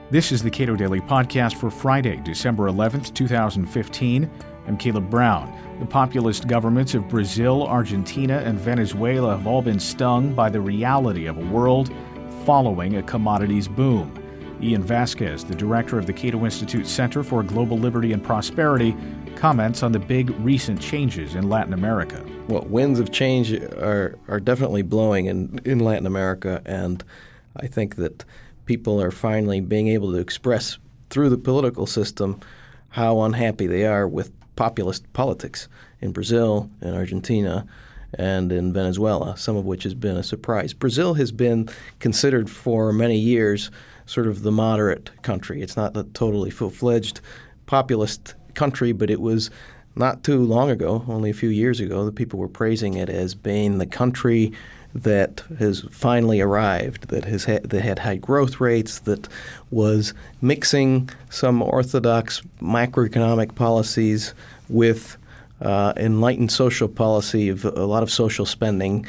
This is the Cato Daily Podcast for Friday, December 11th, 2015. I'm Caleb Brown. The populist governments of Brazil, Argentina, and Venezuela have all been stung by the reality of a world following a commodities boom. Ian Vasquez, the director of the Cato Institute Center for Global Liberty and Prosperity, comments on the big recent changes in Latin America. Well, winds of change are definitely blowing in Latin America, and I think that people are finally being able to express through the political system how unhappy they are with populist politics in Brazil, in Argentina, and in Venezuela, some of which has been a surprise. Brazil has been considered for many years sort of the moderate country. It's not a totally full-fledged populist country, but it was not too long ago, only a few years ago, that people were praising it as being the country that has finally arrived, that had high growth rates, that was mixing some orthodox macroeconomic policies with enlightened social policy of a lot of social spending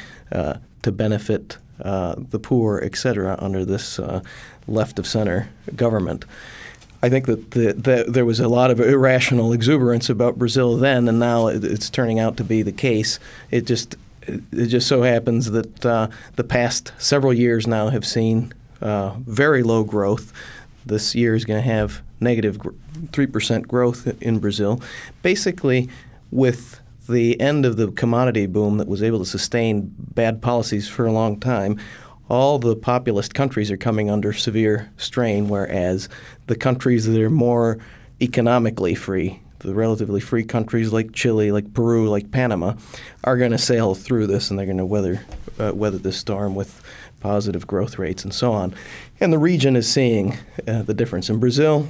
to benefit the poor, et cetera, under this left-of-center government. I think that there was a lot of irrational exuberance about Brazil then, and now it's turning out to be the case. It just so happens that the past several years now have seen very low growth. This year is going to have negative 3% growth in Brazil. Basically, with the end of the commodity boom that was able to sustain bad policies for a long time, all the populist countries are coming under severe strain, whereas the countries that are more economically free, the relatively free countries like Chile, like Peru, like Panama, are going to sail through this, and they're going to weather this storm with positive growth rates and so on. And the region is seeing the difference. In Brazil,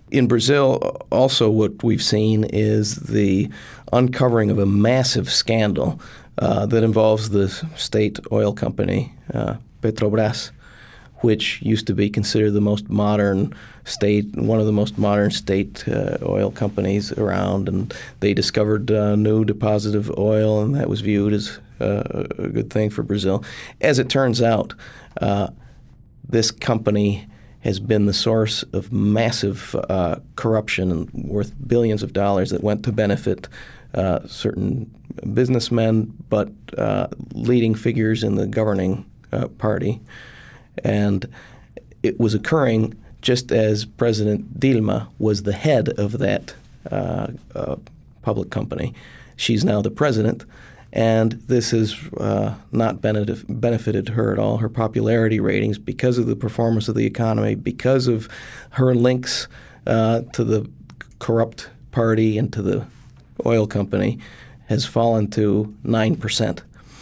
also what we've seen is the uncovering of a massive scandal that involves the state oil company, Petrobras, which used to be considered the most modern state, one of the most modern state oil companies around, and they discovered new deposit of oil, and that was viewed as a good thing for Brazil. As it turns out, this company has been the source of massive corruption and worth billions of dollars that went to benefit certain businessmen, but leading figures in the governing party. And it was occurring just as President Dilma was the head of that public company. She's now the president, and this has not benefited her at all. Her popularity ratings, because of the performance of the economy, because of her links to the corrupt party and to the oil company, has fallen to 9%.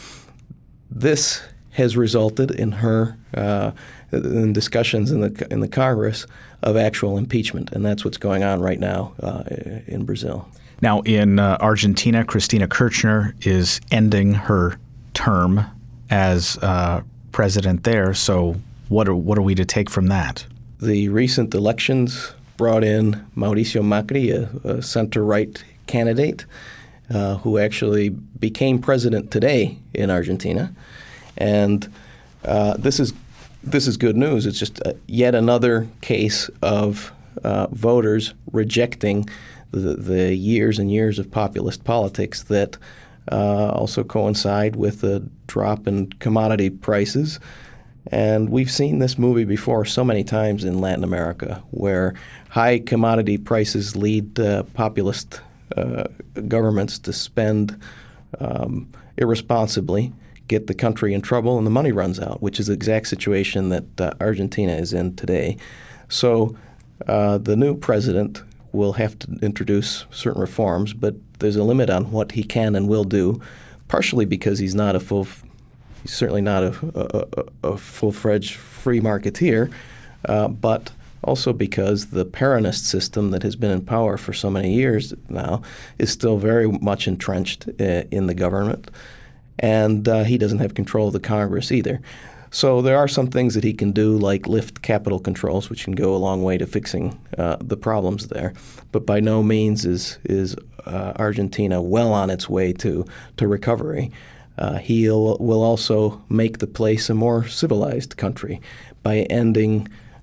This has resulted in her in discussions in the Congress of actual impeachment, and that's what's going on right now in Brazil. Now, in Argentina, Cristina Kirchner is ending her term as president there. So, what are we to take from that? The recent elections brought in Mauricio Macri, a center-right candidate, who actually became president today in Argentina. And this is good news. It's just yet another case of voters rejecting the years and years of populist politics that also coincide with the drop in commodity prices. And we've seen this movie before so many times in Latin America, where high commodity prices lead populist governments to spend irresponsibly, get the country in trouble, and the money runs out, which is the exact situation that Argentina is in today. So the new president will have to introduce certain reforms, but there's a limit on what he can and will do, partially because he's certainly not a full-fledged free marketeer, but also because the Peronist system that has been in power for so many years now is still very much entrenched in the government. And he doesn't have control of the Congress either. So there are some things that he can do, like lift capital controls, which can go a long way to fixing the problems there. But by no means is Argentina well on its way to recovery. He will also make the place a more civilized country by ending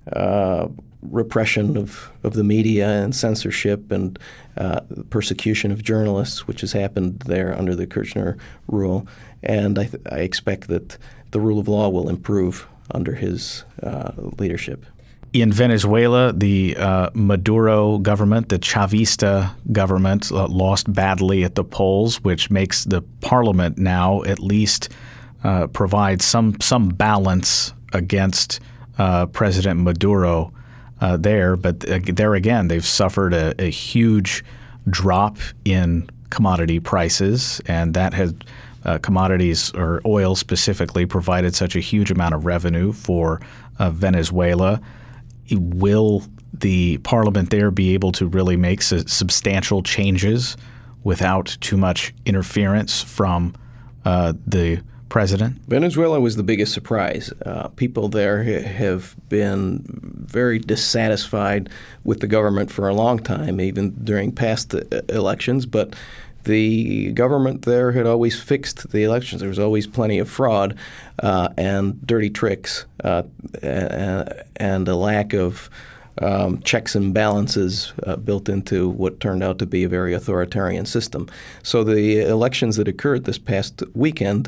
repression of the media and censorship and persecution of journalists, which has happened there under the Kirchner rule. And I expect that the rule of law will improve under his leadership. In Venezuela, the Maduro government, the Chavista government, lost badly at the polls, which makes the parliament now at least provide some balance against President Maduro there. But there again, they've suffered a huge drop in commodity prices, and that has commodities, or oil specifically, provided such a huge amount of revenue for Venezuela. Will the parliament there be able to really make substantial changes without too much interference from the president? Venezuela was the biggest surprise. People there have been very dissatisfied with the government for a long time, even during past elections. But the government there had always fixed the elections. There was always plenty of fraud and dirty tricks and a lack of checks and balances built into what turned out to be a very authoritarian system. So the elections that occurred this past weekend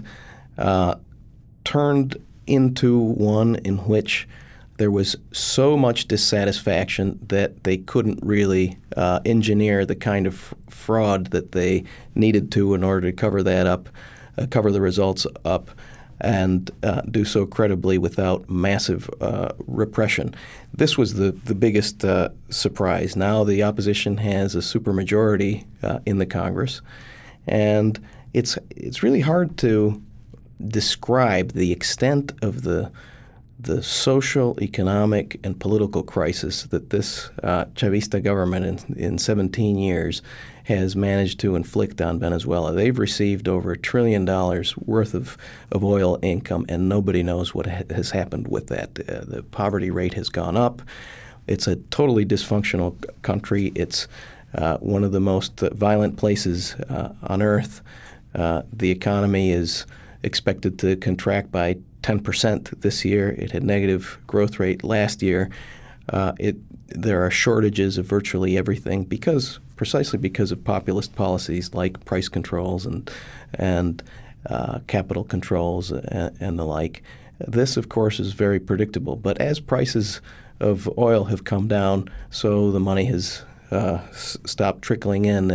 turned into one in which there was so much dissatisfaction that they couldn't really engineer the kind of fraud that they needed to in order to cover that up, cover the results up, and do so credibly without massive repression. This was the biggest surprise. Now the opposition has a supermajority in the Congress, and it's really hard to describe the extent of the social, economic, and political crisis that this Chavista government in 17 years has managed to inflict on Venezuela. They've received over $1 trillion worth of oil income, and nobody knows what has happened with that. The poverty rate has gone up. It's a totally dysfunctional country. It's one of the most violent places on earth. The economy is expected to contract by 10% this year. It had negative growth rate last year. There are shortages of virtually everything precisely because of populist policies like price controls and capital controls and the like. This, of course, is very predictable. But as prices of oil have come down, so the money has stopped trickling in,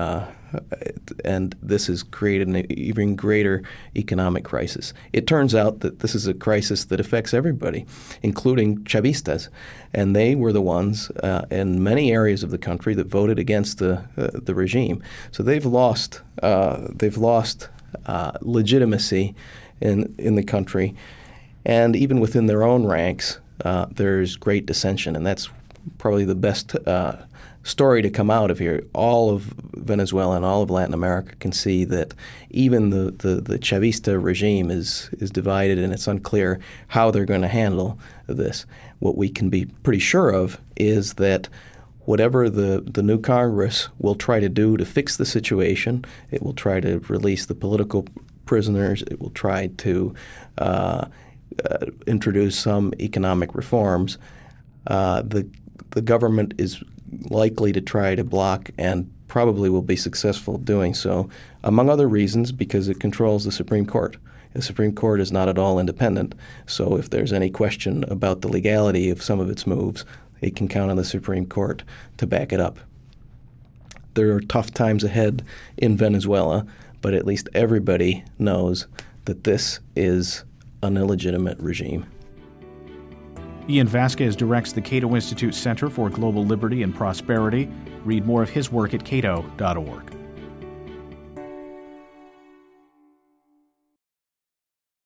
and this has created an even greater economic crisis. It turns out that this is a crisis that affects everybody, including Chavistas, and they were the ones in many areas of the country that voted against the regime. So they've lost legitimacy in the country, and even within their own ranks, there's great dissension, and that's probably the best story to come out of here. All of Venezuela and all of Latin America can see that even the Chavista regime is divided, and it's unclear how they're going to handle this. What we can be pretty sure of is that whatever the new Congress will try to do to fix the situation, it will try to release the political prisoners, it will try to introduce some economic reforms. The government is likely to try to block, and probably will be successful doing so, among other reasons, because it controls the Supreme Court. The Supreme Court is not at all independent, so if there's any question about the legality of some of its moves, it can count on the Supreme Court to back it up. There are tough times ahead in Venezuela, but at least everybody knows that this is an illegitimate regime. Ian Vasquez directs the Cato Institute Center for Global Liberty and Prosperity. Read more of his work at cato.org.